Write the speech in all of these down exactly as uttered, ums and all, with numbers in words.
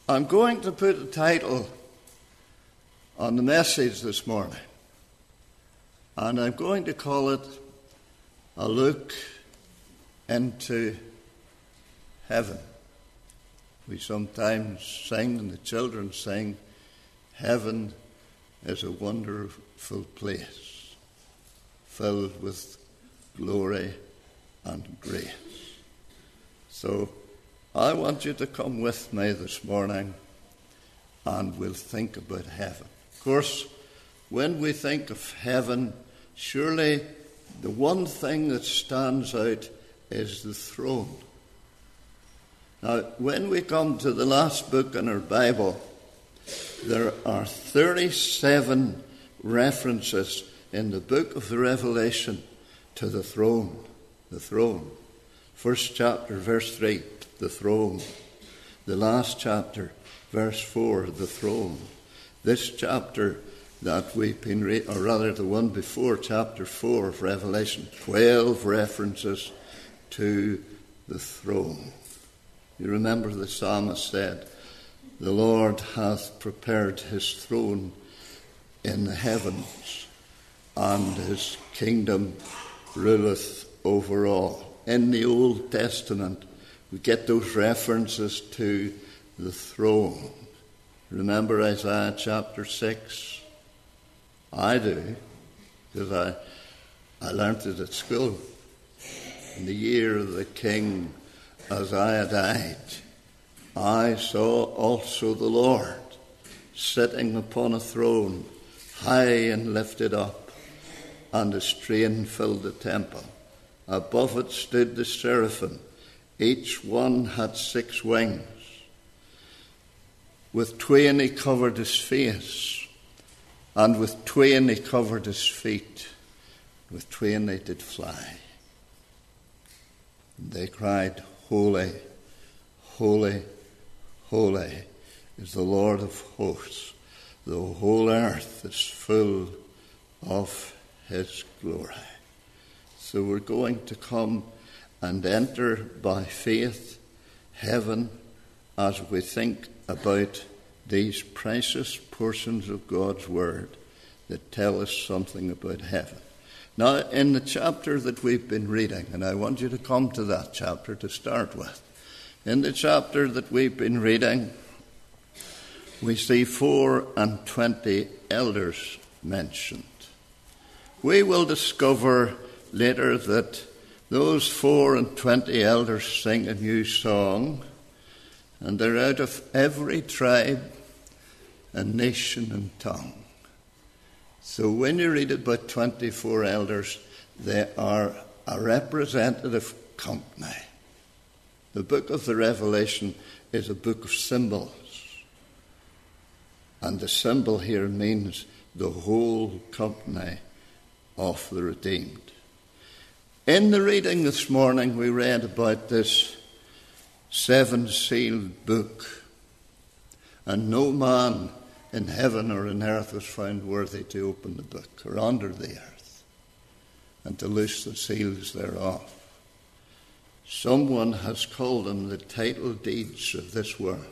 I'm going to put a title on the message this morning, and I'm going to call it A Look into Heaven. We sometimes sing, and the children sing, heaven is a wonderful place, filled with glory and grace. So I want you to come with me this morning and we'll think about heaven. Of course, when we think of heaven, surely the one thing that stands out is the throne. Now, when we come to the last book in our Bible, there are thirty-seven references in the book of the Revelation to the throne. The throne. First chapter, verse three. The throne. The last chapter, verse four, the throne. This chapter that we've been reading, or rather the one before, chapter four of Revelation, twelve references to the throne. You remember the psalmist said, the Lord hath prepared his throne in the heavens, and his kingdom ruleth over all. In the Old Testament, we get those references to the throne. Remember Isaiah chapter six? I do, because I, I learnt it at school. In the year of the king Uzziah died, I saw also the Lord sitting upon a throne, high and lifted up, and his train filled the temple. Above it stood the seraphim. Each one had six wings. With twain he covered his face, and with twain he covered his feet. With twain they did fly. And they cried, Holy, holy, holy is the Lord of hosts. The whole earth is full of his glory. So we're going to come and enter by faith heaven as we think about these precious portions of God's word that tell us something about heaven. Now, in the chapter that we've been reading, and I want you to come to that chapter to start with. In the chapter that we've been reading, we see four and twenty elders mentioned. We will discover later that those four and twenty elders sing a new song, and they're out of every tribe and nation and tongue. So when you read about twenty-four elders, they are a representative company. The book of the Revelation is a book of symbols. And the symbol here means the whole company of the redeemed. In the reading this morning, we read about this seven-sealed book. And no man in heaven or in earth was found worthy to open the book, or under the earth, and to loose the seals thereof. Someone has called them the title deeds of this world.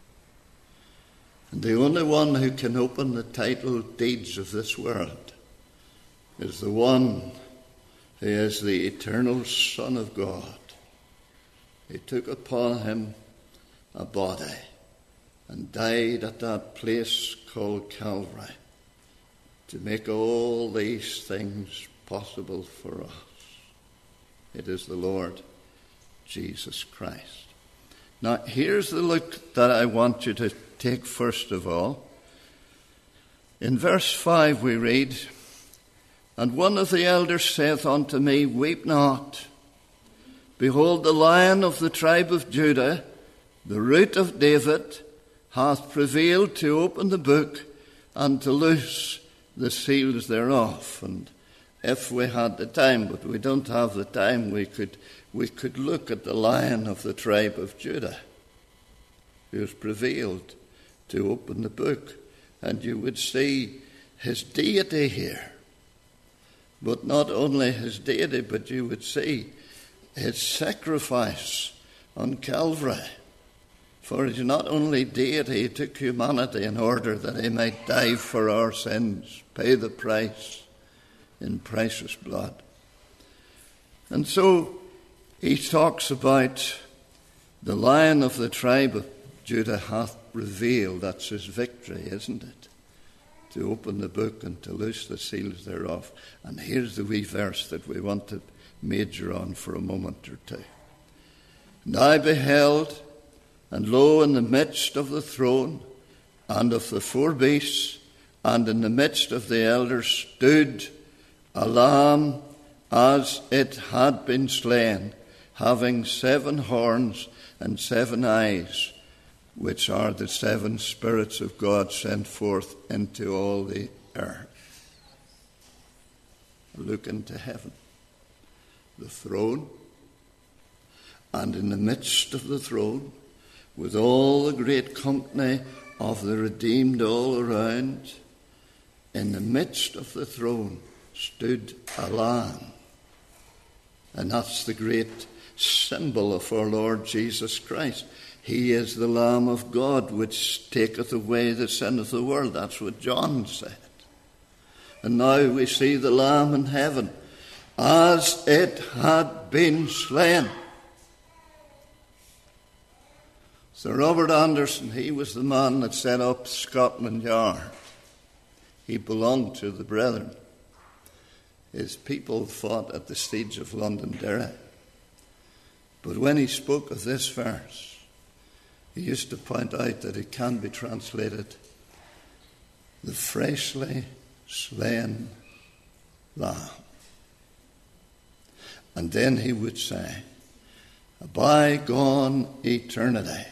And the only one who can open the title deeds of this world is the one who is the eternal Son of God. He took upon him a body and died at that place called Calvary to make all these things possible for us. It is the Lord Jesus Christ. Now, here's the look that I want you to take first of all. In verse five we read, And one of the elders saith unto me, Weep not. Behold, the Lion of the tribe of Judah, the Root of David, hath prevailed to open the book and to loose the seals thereof. And if we had the time, but we don't have the time, we could we could look at the Lion of the tribe of Judah, who has prevailed to open the book, and you would see his deity here. But not only his deity, but you would see his sacrifice on Calvary For he's not only deity, he took humanity in order that he might die for our sins, pay the price in precious blood. And so he talks about the Lion of the tribe of Judah hath revealed. That's his victory, isn't it? To open the book and to loose the seals thereof. And here's the wee verse that we want to major on for a moment or two. And I beheld, and lo, in the midst of the throne and of the four beasts, and in the midst of the elders stood a lamb as it had been slain, having seven horns and seven eyes, which are the seven spirits of God sent forth into all the earth. Look into heaven, the throne, and in the midst of the throne, with all the great company of the redeemed all around, in the midst of the throne stood a lamb. And that's the great symbol of our Lord Jesus Christ. He is the Lamb of God, which taketh away the sin of the world. That's what John said. And now we see the Lamb in heaven, as it had been slain. Sir Robert Anderson, he was the man that set up Scotland Yard. He belonged to the Brethren. His people fought at the siege of Londonderry. But when he spoke of this verse, he used to point out that it can be translated, the freshly slain lamb. And then he would say, a bygone eternity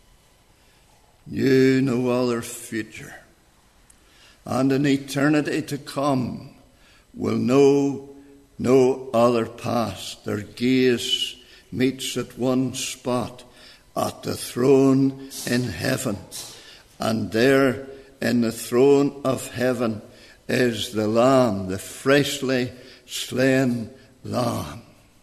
knew no other future, and an eternity to come will know no other past. Their gaze meets at one spot, at the throne in heaven. And there in the throne of heaven is the Lamb, the freshly slain Lamb.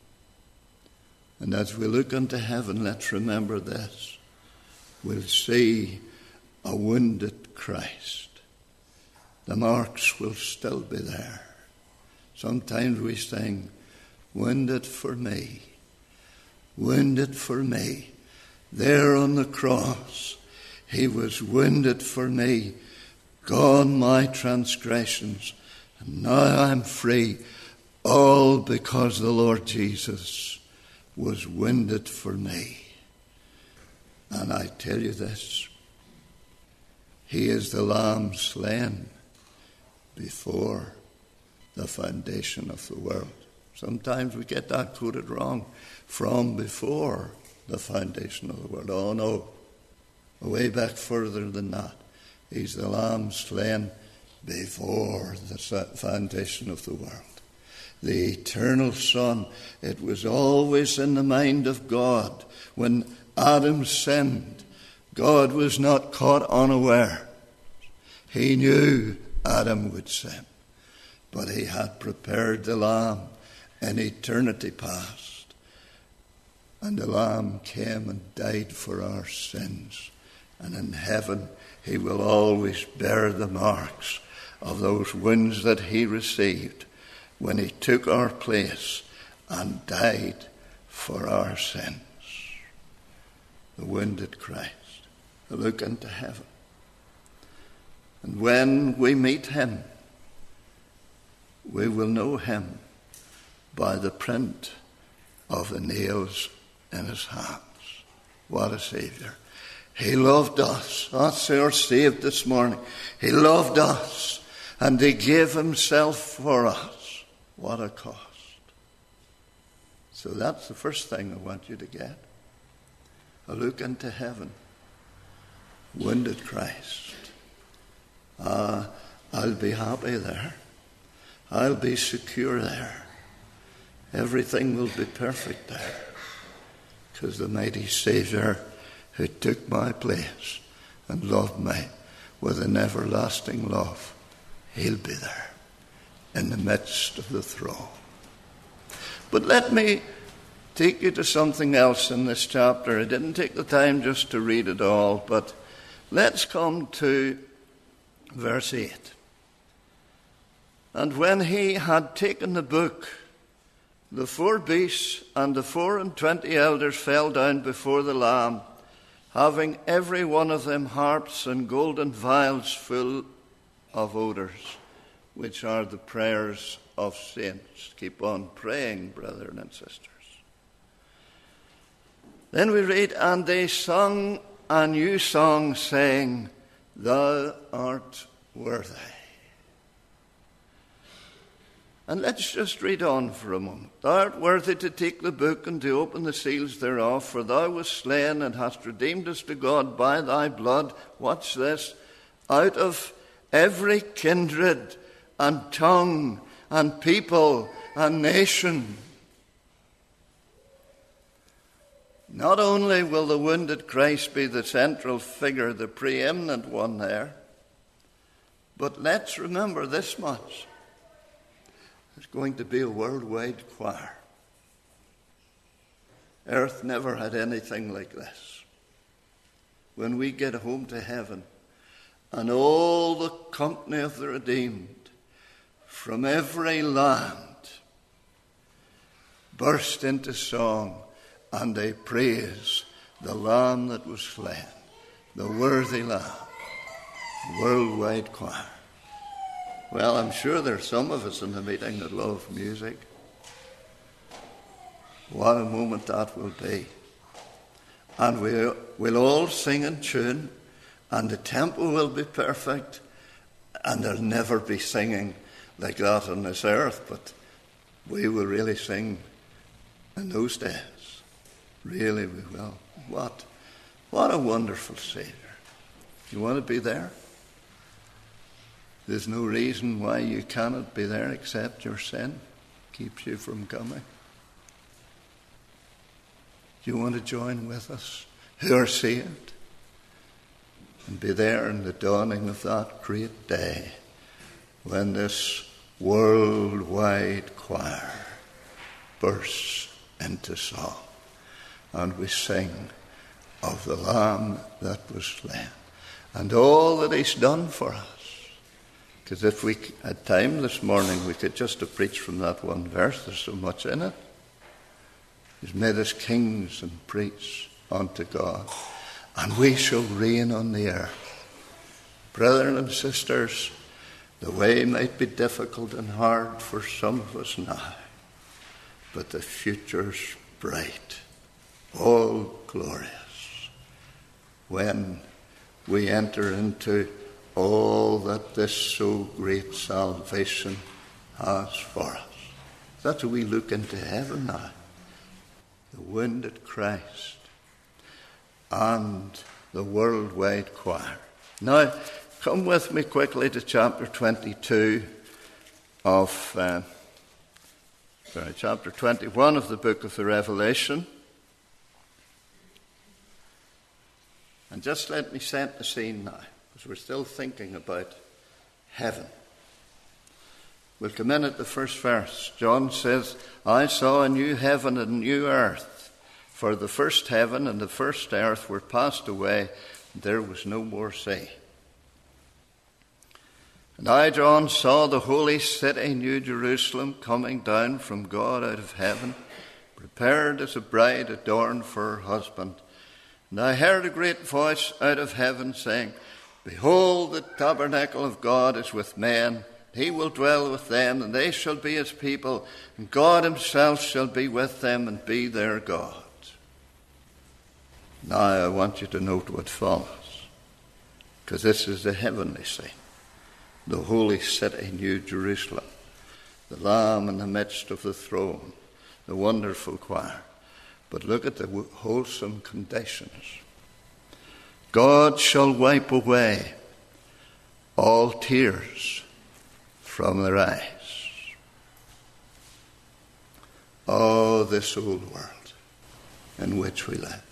And as we look unto heaven, let's remember this. We'll see a wounded Christ. The marks will still be there. Sometimes we sing, wounded for me, wounded for me. There on the cross, he was wounded for me. Gone my transgressions, and now I'm free. All because the Lord Jesus was wounded for me. And I tell you this, he is the Lamb slain before the foundation of the world. Sometimes we get that quoted wrong. From before the foundation of the world. Oh no, way back further than that. He's the Lamb slain before the foundation of the world. The eternal Son, it was always in the mind of God. When Adam sinned, God was not caught unaware. He knew Adam would sin, but he had prepared the Lamb in eternity past. And the Lamb came and died for our sins. And in heaven, he will always bear the marks of those wounds that he received when he took our place and died for our sins. The wounded Christ. A look into heaven. And when we meet him, we will know him by the print of the nails in his hands. What a Saviour. He loved us. That's our saved this morning. He loved us and he gave himself for us. What a cost. So that's the first thing I want you to get. A look into heaven. Wounded Christ. Ah, I'll be happy there. I'll be secure there. Everything will be perfect there. Because the mighty Saviour who took my place and loved me with an everlasting love, he'll be there in the midst of the throne. But let me take you to something else in this chapter. I didn't take the time just to read it all, but let's come to verse eight. And when he had taken the book, the four beasts and the four and twenty elders fell down before the Lamb, having every one of them harps and golden vials full of odors, which are the prayers of saints. Keep on praying, brethren and sisters. Then we read, and they sung a new song, saying, Thou art worthy. And let's just read on for a moment. Thou art worthy to take the book and to open the seals thereof, for thou wast slain and hast redeemed us to God by thy blood. Watch this. Out of every kindred and tongue and people and nation. Not only will the wounded Christ be the central figure, the preeminent one there, but let's remember this much. There's going to be a worldwide choir. Earth never had anything like this. When we get home to heaven, and all the company of the redeemed from every land burst into song, and they praise the Lamb that was slain, the worthy Lamb, worldwide choir. Well, I'm sure there's some of us in the meeting that love music. What a moment that will be. And we, we'll all sing in tune, and the tempo will be perfect, and there'll never be singing like that on this earth, but we will really sing in those days. Really we will. What, what a wonderful Saviour. You want to be there? There's no reason why you cannot be there except your sin keeps you from coming. Do you want to join with us who are saved and be there in the dawning of that great day when this worldwide choir bursts into song and we sing of the Lamb that was slain and all that he's done for us? Because if we had time this morning, we could just have preached from that one verse. There's so much in it. He's made us kings and priests unto God, and we shall reign on the earth. Brethren and sisters, the way might be difficult and hard for some of us now, but the future's bright, all glorious, when we enter into all that this so great salvation has for us. That's what we look into heaven now. The wounded Christ and the worldwide choir. Now, come with me quickly to chapter twenty-two of, uh, sorry, chapter twenty-one of the book of the Revelation. And just let me set the scene now, because we're still thinking about heaven. We'll come in at the first verse. John says, I saw a new heaven and a new earth, for the first heaven and the first earth were passed away, and there was no more sea. And I, John, saw the holy city, New Jerusalem, coming down from God out of heaven, prepared as a bride adorned for her husband. And I heard a great voice out of heaven saying, Behold, the tabernacle of God is with men. He will dwell with them, and they shall be his people, and God himself shall be with them and be their God. Now I want you to note what follows, because this is the heavenly scene. The holy city, New Jerusalem, the Lamb in the midst of the throne, the wonderful choir. But look at the wholesome conditions. God shall wipe away all tears from their eyes. Oh, this old world in which we live.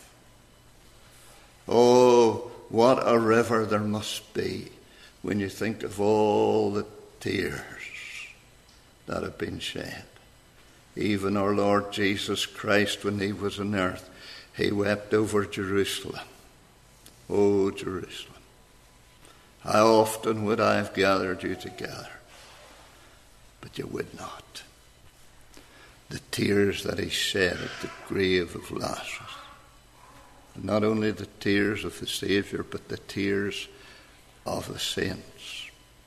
Oh, what a river there must be when you think of all the tears that have been shed. Even our Lord Jesus Christ, when he was on earth, he wept over Jerusalem. Oh, Jerusalem, how often would I have gathered you together, but you would not. The tears that he shed at the grave of Lazarus. And not only the tears of the Saviour, but the tears of the saints.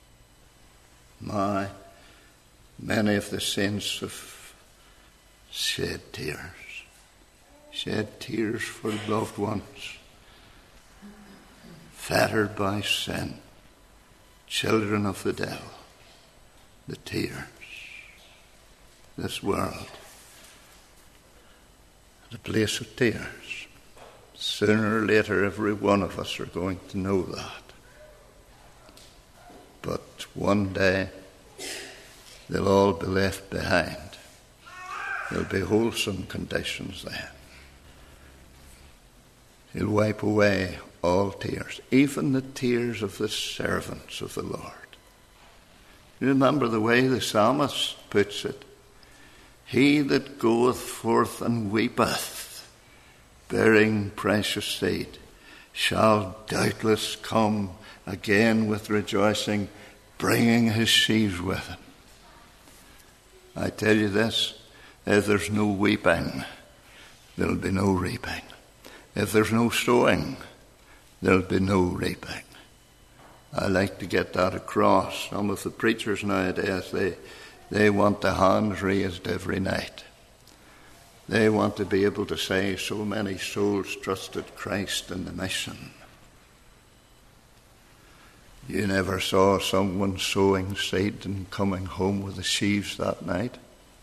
My, many of the saints have shed tears. Shed tears for loved ones. Fettered by sin. Children of the devil. The tears. This world. The place of tears. Sooner or later, every one of us are going to know that. But one day, they'll all be left behind. There'll be wholesome conditions then. He'll wipe away all tears, even the tears of the servants of the Lord. You remember the way the psalmist puts it? He that goeth forth and weepeth, bearing precious seed, shall doubtless come again with rejoicing, bringing his sheaves with him. I tell you this, if there's no weeping, there'll be no reaping. If there's no sowing, there'll be no reaping. I like to get that across. Some of the preachers nowadays, they, they want the hands raised every night. They want to be able to say so many souls trusted Christ in the mission. You never saw someone sowing seed and coming home with the sheaves that night?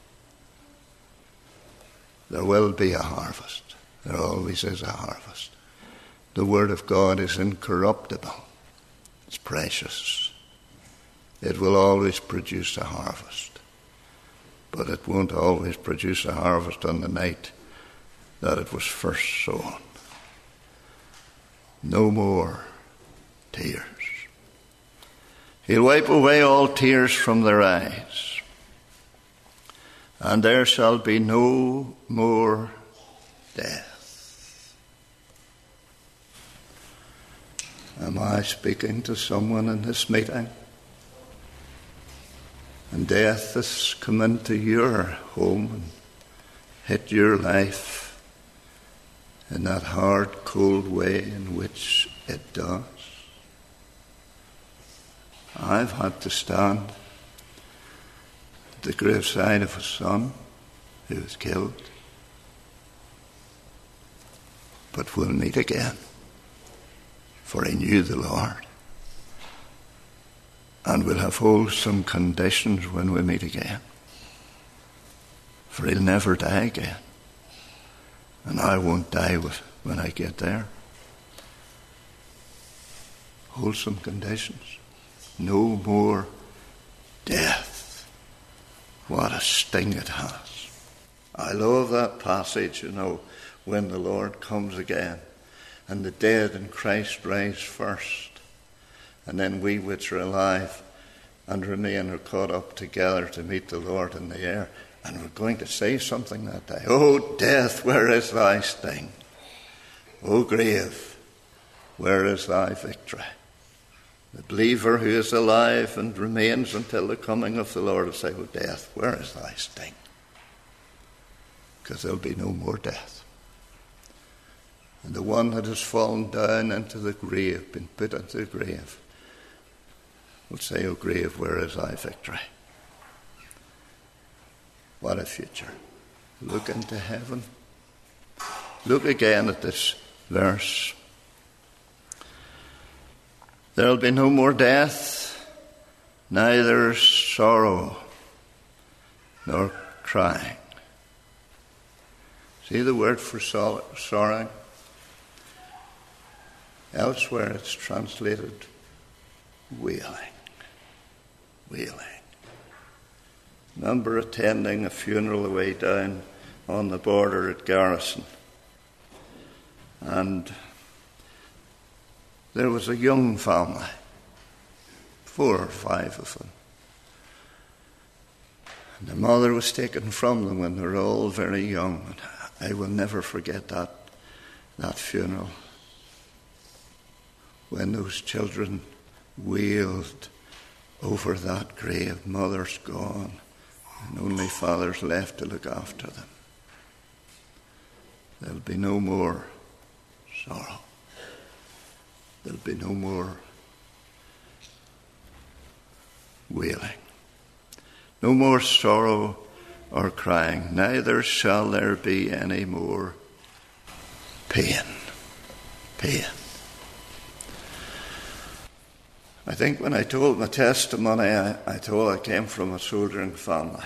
There will be a harvest. There always is a harvest. The Word of God is incorruptible. It's precious. It will always produce a harvest. But it won't always produce a harvest on the night that it was first sown. No more tears. He'll wipe away all tears from their eyes. And there shall be no more death. Am I speaking to someone in this meeting? And death has come into your home and hit your life in that hard, cold way in which it does. I've had to stand at the graveside of a son who was killed. But we'll meet again, for he knew the Lord. And we'll have wholesome conditions when we meet again, for he'll never die again. And I won't die with, when I get there. Wholesome conditions. No more death. What a sting it has. I love that passage, you know, when the Lord comes again and the dead in Christ rise first, and then we which are alive and remain are caught up together to meet the Lord in the air. And we're going to say something that day. Oh, death, where is thy sting? O grave, where is thy victory? The believer who is alive and remains until the coming of the Lord will say, oh, death, where is thy sting? Because there'll be no more death. And the one that has fallen down into the grave, been put into the grave, will say, oh, grave, where is thy victory? What a future. Look into heaven. Look again at this verse. There'll be no more death, neither sorrow nor crying. See the word for sorrow? Elsewhere it's translated wailing. Wailing. Remember attending a funeral away down on the border at Garrison. And there was a young family, four or five of them. And the mother was taken from them when they were all very young. And I will never forget that, that funeral. When those children wailed over that grave, mother's gone, and only father's left to look after them. There'll be no more sorrow. There'll be no more wailing. No more sorrow or crying. Neither shall there be any more pain. Pain. I think when I told my testimony, I, I told I came from a soldiering family.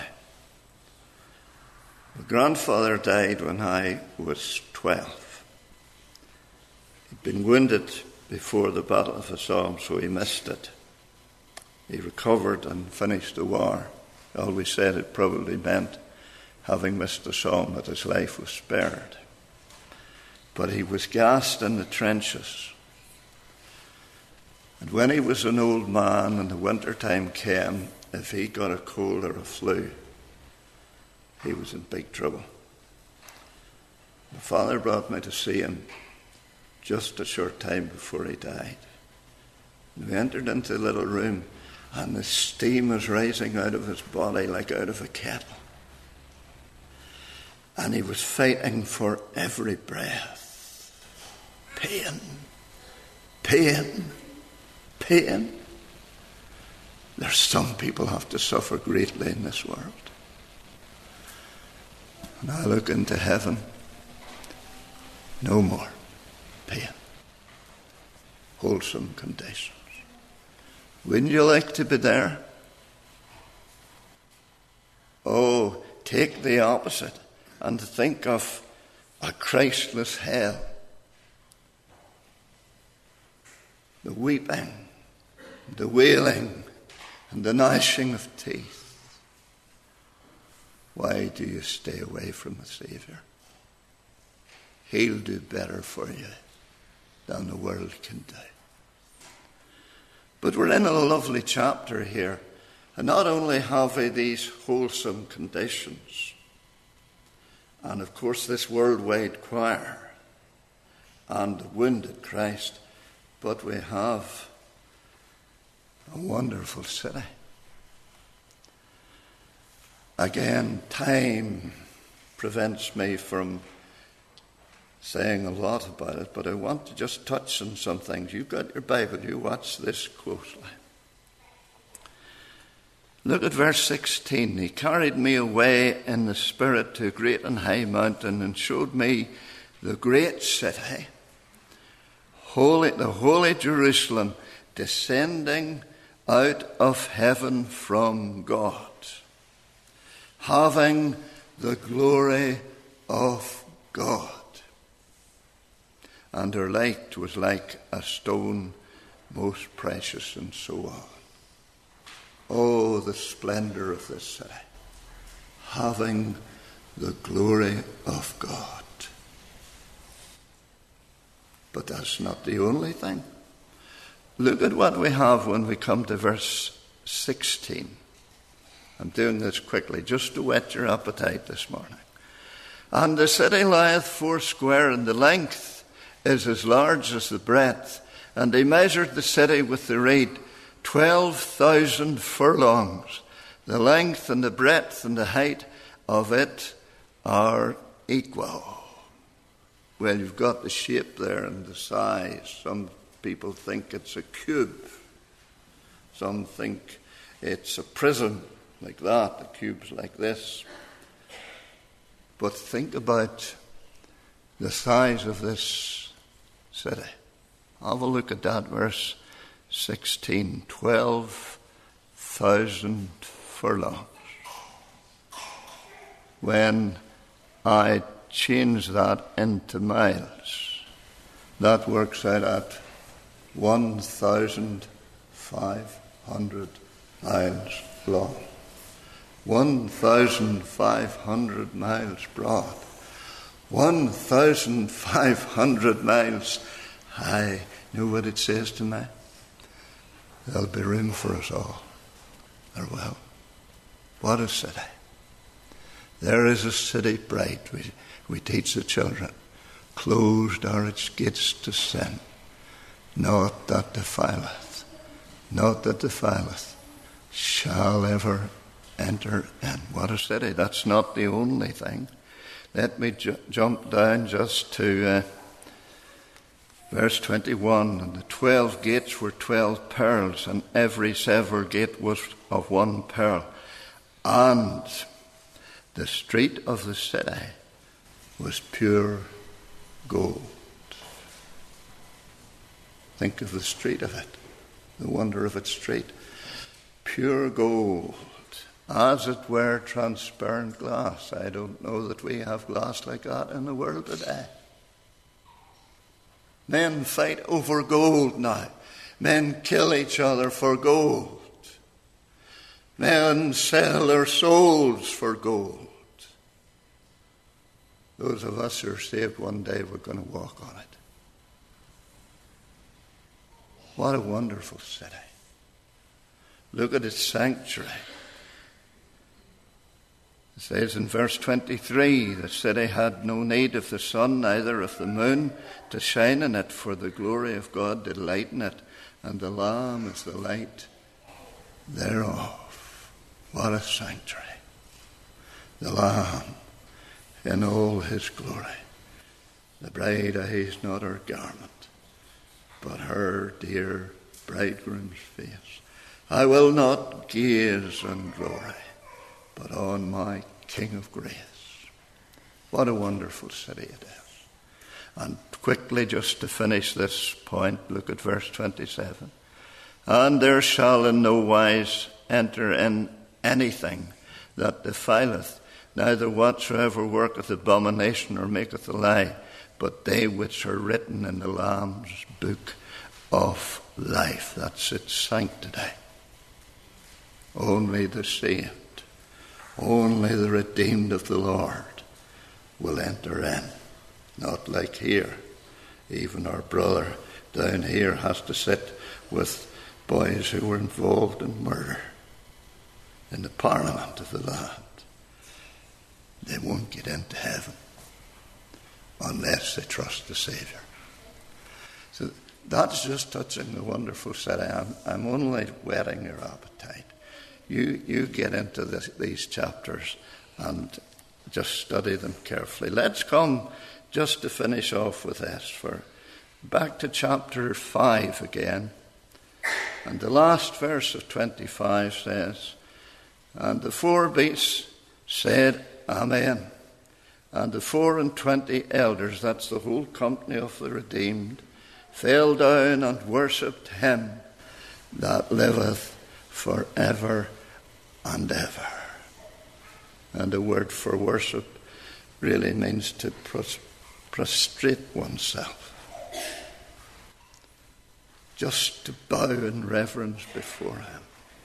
My grandfather died when I was twelve. He'd been wounded before the Battle of the Somme, so he missed it. He recovered and finished the war. He always said it probably meant, having missed the Somme, that his life was spared. But he was gassed in the trenches. And when he was an old man and the winter time came, if he got a cold or a flu, he was in big trouble. My father brought me to see him just a short time before he died. And we entered into the little room, and the steam was rising out of his body like out of a kettle. And he was fighting for every breath. Pain, pain, pain. There's some people have to suffer greatly in this world. And I look into heaven, no more pain. Wholesome conditions. Wouldn't you like to be there? Oh, take the opposite and think of a Christless hell. The weeping, the wailing, and the gnashing of teeth. Why do you stay away from the Saviour? He'll do better for you than the world can do. But we're in a lovely chapter here. And not only have we these wholesome conditions, and of course this worldwide choir, and the wounded Christ, but we have a wonderful city. Again, time prevents me from saying a lot about it, but I want to just touch on some things. You've got your Bible, you watch this closely. Look at verse sixteen. He carried me away in the Spirit to a great and high mountain and showed me the great city, holy, the holy Jerusalem, descending out of heaven from God, having the glory of God. And her light was like a stone most precious, and so on. Oh, the splendor of this city, having the glory of God. But that's not the only thing. Look at what we have when we come to verse sixteen. I'm doing this quickly just to whet your appetite this morning. And the city lieth foursquare, and the length is as large as the breadth. And they measured the city with the reed, twelve thousand furlongs. The length and the breadth and the height of it are equal. Well, you've got the shape there and the size. Some people think it's a cube. Some think it's a prism like that, the cube's like this. But think about the size of this city. Have a look at that, verse sixteen. Twelve thousand furlongs. When I change that into miles, that works out at one thousand five hundred miles long. one thousand five hundred miles broad. one thousand five hundred miles high. Know what it says to me? There'll be room for us all. There will. What a city. There is a city bright, we, we teach the children. Closed are its gates to sin. Naught that defileth, naught that defileth, shall ever enter in. What a city. That's not the only thing. Let me ju- jump down just to uh, verse twenty-one. And the twelve gates were twelve pearls, and every several gate was of one pearl. And the street of the city was pure gold. Think of the street of it, the wonder of its street. Pure gold, as it were transparent glass. I don't know that we have glass like that in the world today. Men fight over gold now. Men kill each other for gold. Men sell their souls for gold. Those of us who are saved, one day we're going to walk on it. What a wonderful city. Look at its sanctuary. It says in verse twenty-three, the city had no need of the sun, neither of the moon, to shine in it, for the glory of God did lighten it, and the Lamb is the light thereof. What a sanctuary. The Lamb in all his glory. The bride eyes not her garment, but her dear bridegroom's face. I will not gaze on glory, but on my King of grace. What a wonderful city it is. And quickly, just to finish this point, look at verse twenty-seven. And there shall in no wise enter in anything that defileth, neither whatsoever worketh abomination or maketh a lie, but they which are written in the Lamb's book of life. That's its sanctity. Only the saved, only the redeemed of the Lord will enter in. Not like here. Even our brother down here has to sit with boys who were involved in murder in the parliament of the land. They won't get into heaven unless they trust the Saviour. So that's just touching the wonderful city. I'm, I'm only whetting your appetite. You you get into this, these chapters and just study them carefully. Let's come just to finish off with this. For back to chapter five again. And the last verse of twenty-five says, and the four beasts said, Amen. And the four and twenty elders, that's the whole company of the redeemed, fell down and worshipped him that liveth forever and ever. And the word for worship really means to prostrate oneself. Just to bow in reverence before him.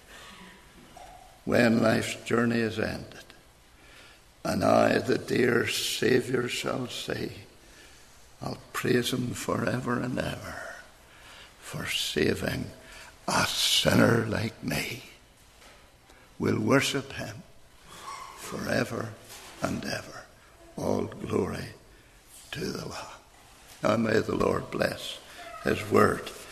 When life's journey is ended, and I, the dear Saviour, shall say, I'll praise him forever and ever for saving a sinner like me. We'll worship him forever and ever. All glory to the Lamb. Now may the Lord bless his word